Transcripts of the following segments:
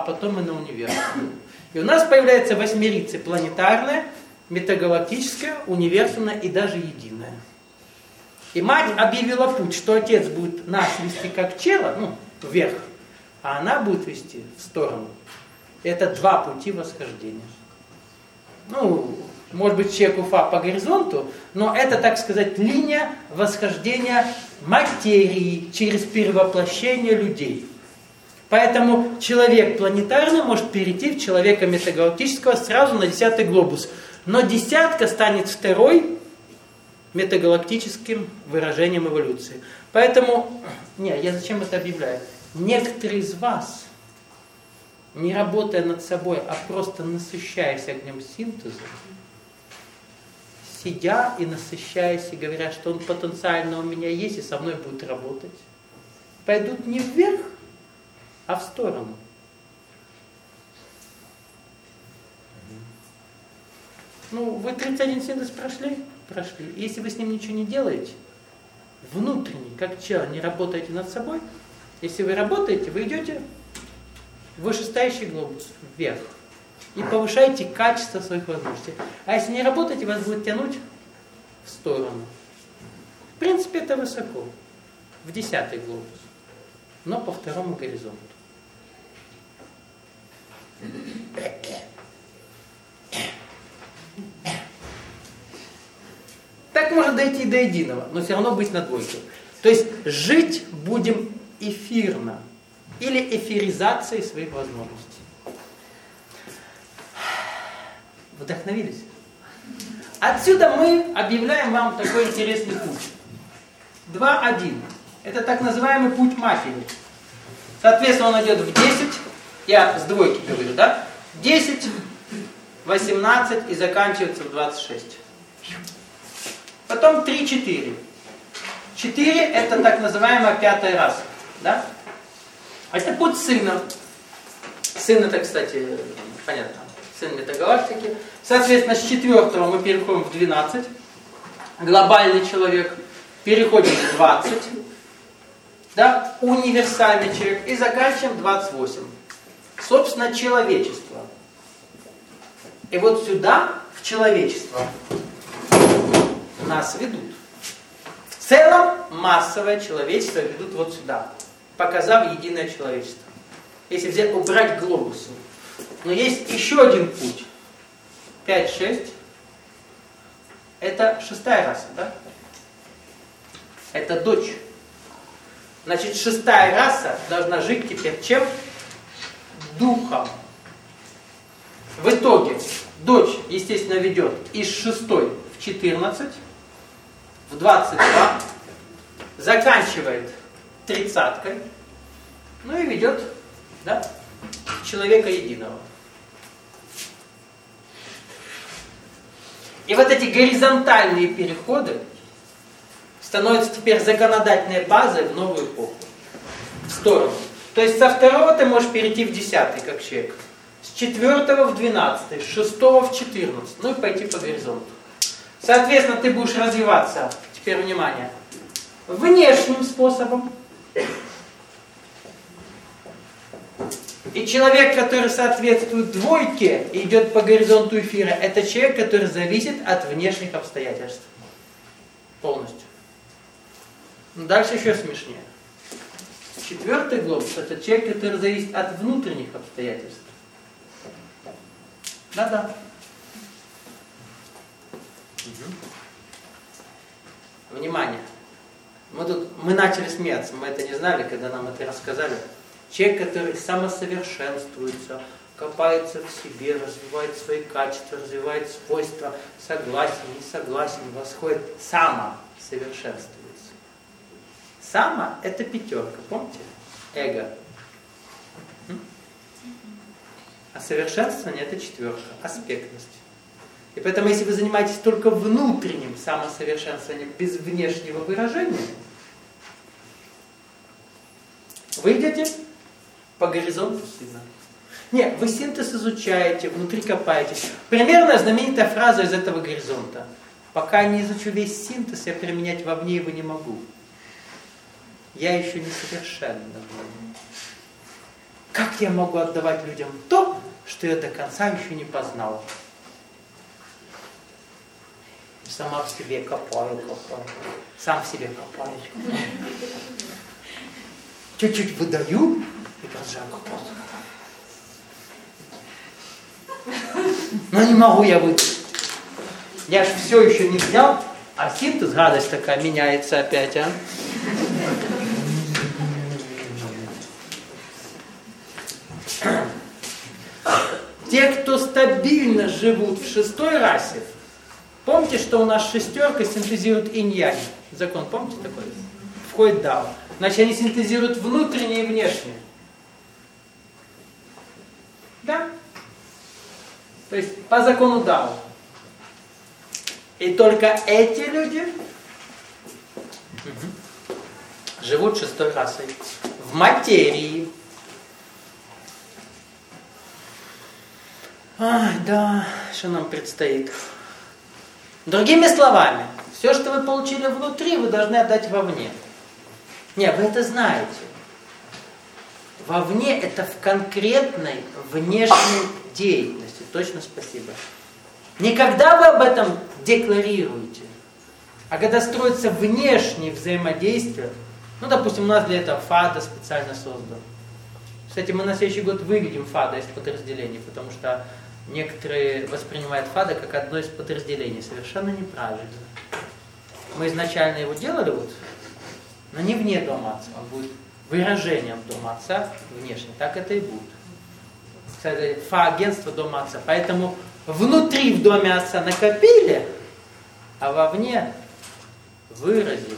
потом и на универсум. И у нас появляется восьмерица планетарная, метагалактическая, универсумная и даже единая. И мать объявила путь, что отец будет нас вести как чело, ну, вверх, а она будет вести в сторону. Это два пути восхождения. Ну, может быть, человек Уфа по горизонту, но это, так сказать, линия восхождения материи через перевоплощение людей. Поэтому человек планетарный может перейти в человека метагалактического сразу на 10-й глобус. Но десятка станет второй метагалактическим выражением эволюции. Поэтому, я зачем это объявляю? Некоторые из вас, не работая над собой, а просто насыщаясь огнем синтеза, сидя и насыщаясь и говоря, что он потенциально у меня есть и со мной будет работать, пойдут не вверх, а в сторону. Ну, вы 31 синтез прошли? Прошли. Если вы с ним ничего не делаете, внутренне, как чело, не работаете над собой, если вы работаете, вы идете в вышестоящий глобус, вверх, и повышаете качество своих возможностей. А если не работаете, вас будет тянуть в сторону. В принципе, это высоко, в 10-й глобус, но по второму горизонту. Так может дойти до единого, но все равно быть на двойке. То есть жить будем эфирно или эфиризацией своих возможностей. Вдохновились? Отсюда мы объявляем вам такой интересный путь. 2.1. Это так называемый путь матери. Соответственно, он идет в 10, я с двойки говорю, да? 10, 18 и заканчивается в 26. Потом 3-4. 4 это так называемая пятая раса. Да? Это путь сына. Сын это, кстати, понятно, сын метагалактики. Соответственно, с 4 мы переходим в 12. Глобальный человек. Переходим в 20. Да? Универсальный человек. И заканчиваем 28. Собственно, человечество. И вот сюда, в человечество, нас ведут. В целом, массовое человечество ведут вот сюда, показав единое человечество. Если убрать глобусы. Но есть еще один путь. 5-6. Это 6-я раса, да? Это дочь. Значит, 6-я раса должна жить теперь чем? Духом. В итоге дочь, естественно, ведет из 6-й в 14, в 22, заканчивает 30-кой, ну и ведет, да, человека единого. И вот эти горизонтальные переходы становятся теперь законодательной базой в новую эпоху, в сторону. То есть со 2 ты можешь перейти в 10-й, как человек, с 4 в 12, с 6 в 14, ну и пойти по горизонту. Соответственно, ты будешь развиваться, теперь внимание, внешним способом. И человек, который соответствует двойке и идет по горизонту эфира, это человек, который зависит от внешних обстоятельств. Полностью. Но дальше еще смешнее. 4-й глобус – это человек, который зависит от внутренних обстоятельств. Да-да. Внимание. Мы начали смеяться, мы это не знали, когда нам это рассказали. Человек, который самосовершенствуется, копается в себе, развивает свои качества, развивает свойства, согласен, не согласен, восходит, самосовершенствуется. Само – это 5, помните? Эго. А совершенствование – это 4, аспектность. И поэтому, если вы занимаетесь только внутренним самосовершенствованием без внешнего выражения, вы идете по горизонту сына. Нет, вы синтез изучаете, внутри копаетесь. Примерно знаменитая фраза из этого горизонта. Пока я не изучу весь синтез, я применять вовне его не могу. Я еще не совершенна. Как я могу отдавать людям то, что я до конца еще не познал? Сама в себе копаю. Сам в себе копаю. Чуть-чуть выдаю и продолжаю копать. Но не могу я выдать. Я же все еще не взял, а синтез, радость такая, меняется опять, а? Те, кто стабильно живут в 6-й расе, помните, что у нас 6-ерка синтезирует инь-янь? Закон, помните такой? Входит дао. Значит, они синтезируют внутреннее и внешнее. Да? То есть по закону дао. И только эти люди живут 6-й расой. В материи. Ай, да, что нам предстоит? Другими словами, все, что вы получили внутри, вы должны отдать вовне. Не, вы это знаете. Вовне это в конкретной внешней деятельности. Точно спасибо. Не когда вы об этом декларируете, а когда строится внешнее взаимодействие. Ну, допустим, у нас для этого ФАДа специально создан. Кстати, мы на следующий год выведем ФАДа из подразделений, потому что некоторые воспринимают ФАДа как одно из подразделений. Совершенно неправильно. Мы изначально его делали вот, но не вне Дома Отца. Он будет выражением Дома Отца внешне. Так это и будет. Кстати, ФА-агентство Дома Отца. Поэтому внутри в Доме Отца накопили, а вовне выразили.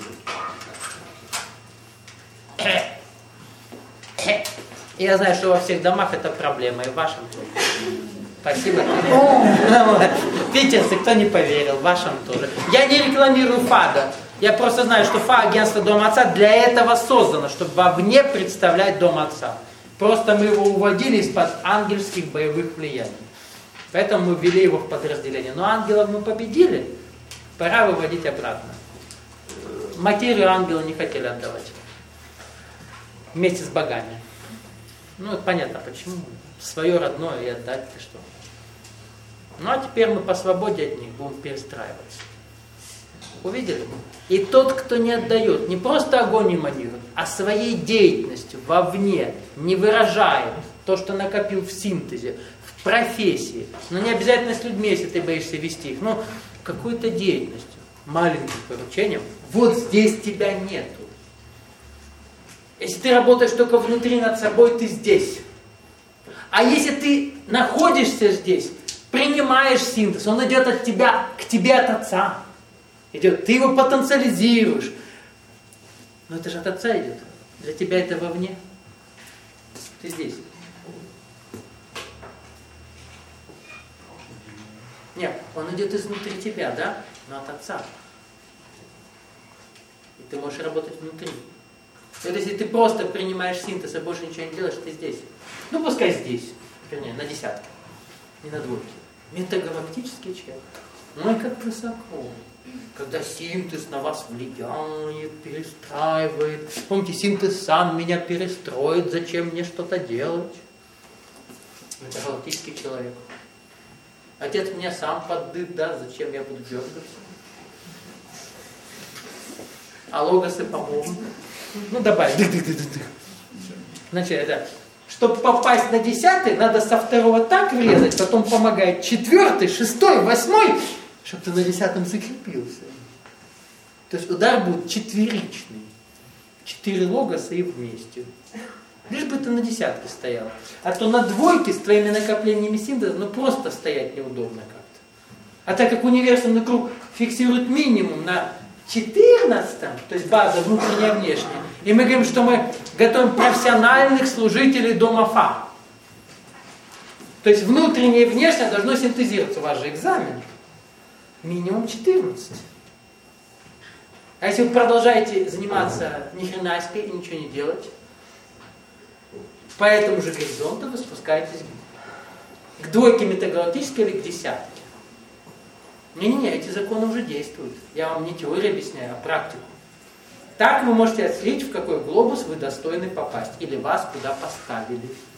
Я знаю, что во всех домах это проблема, и в вашем тоже. Спасибо. Питерцы, кто не поверил, в вашем тоже. Я не рекламирую ФАДа. Я просто знаю, что ФА-агентство Дома Отца для этого создано, чтобы вовне представлять Дом Отца. Просто мы его уводили из-под ангельских боевых влияний. Поэтому мы ввели его в подразделение. Но ангелов мы победили, пора выводить обратно. Материю ангелы не хотели отдавать. Вместе с богами. Ну, это понятно, почему. Свое родное и отдать, ты что. Ну, а теперь мы по свободе от них будем перестраиваться. Увидели? И тот, кто не отдает, не просто огонь эманирует, а своей деятельностью вовне не выражает то, что накопил в синтезе, в профессии. Но не обязательно с людьми, если ты боишься вести их. Но какой-то деятельностью, маленьким поручением. Вот здесь тебя нету. Если ты работаешь только внутри над собой, ты здесь. А если ты находишься здесь, принимаешь синтез, он идет от тебя, к тебе от Отца. Идет, ты его потенциализируешь. Но это же от Отца идет. Для тебя это вовне. Ты здесь. Нет, он идет изнутри тебя, да? Но от Отца. И ты можешь работать внутри. Вот если ты просто принимаешь синтез и больше ничего не делаешь, ты здесь. Ну, пускай здесь. Вернее, на десятке. Не на двойке. Метагалактический человек. Ну и как высоко. Когда синтез на вас влияет, перестраивает. Помните, синтез сам меня перестроит, зачем мне что-то делать? Метагалактический человек. Отец меня сам поддыт, да, зачем я буду дергаться? А логосы помогут. Ну, добавь. Значит, это, чтобы попасть на 10-й, надо со 2-го так врезать, потом помогает 4-й, 6-й, 8-й, чтобы ты на 10-м закрепился. То есть удар будет четверичный. 4 логоса и вместе. Лишь бы ты на 10-ке стоял. А то на 2-ке с твоими накоплениями синтеза, ну просто стоять неудобно как-то. А так как универсальный круг фиксирует минимум на 14-м, то есть база внутренняя и внешняя, и мы говорим, что мы готовим профессиональных служителей Дома Фа. То есть внутреннее и внешнее должно синтезироваться. У вас же экзамен. Минимум 14. А если вы продолжаете заниматься нихренаськой и ничего не делать, по этому же горизонту вы спускаетесь к 2-ке метагалактической или к 10-ке. Не-не-не, эти законы уже действуют. Я вам не теорию объясняю, а практику. Так вы можете отследить, в какой глобус вы достойны попасть. Или вас куда поставили.